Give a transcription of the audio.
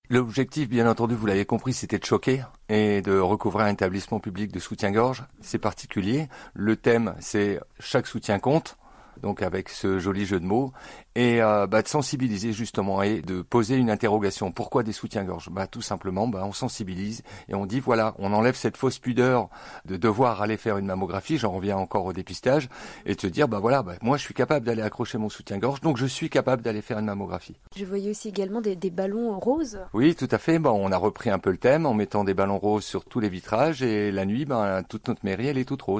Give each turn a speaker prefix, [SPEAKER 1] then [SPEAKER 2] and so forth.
[SPEAKER 1] L'objectif, bien entendu, vous l'avez compris, c'était de choquer et de recouvrir un établissement public de soutien-gorge. C'est particulier. Le thème, c'est chaque soutien compte. Donc avec ce joli jeu de mots, et de sensibiliser justement et de poser une interrogation. Pourquoi des soutiens-gorge ? Tout simplement, on sensibilise et on dit voilà, on enlève cette fausse pudeur de devoir aller faire une mammographie, j'en reviens encore au dépistage, et de se dire moi je suis capable d'aller accrocher mon soutien-gorge, donc je suis capable d'aller faire une mammographie.
[SPEAKER 2] Je voyais aussi également des ballons roses.
[SPEAKER 1] Oui, tout à fait. On a repris un peu le thème en mettant des ballons roses sur tous les vitrages, et la nuit, toute notre mairie, elle est toute rose.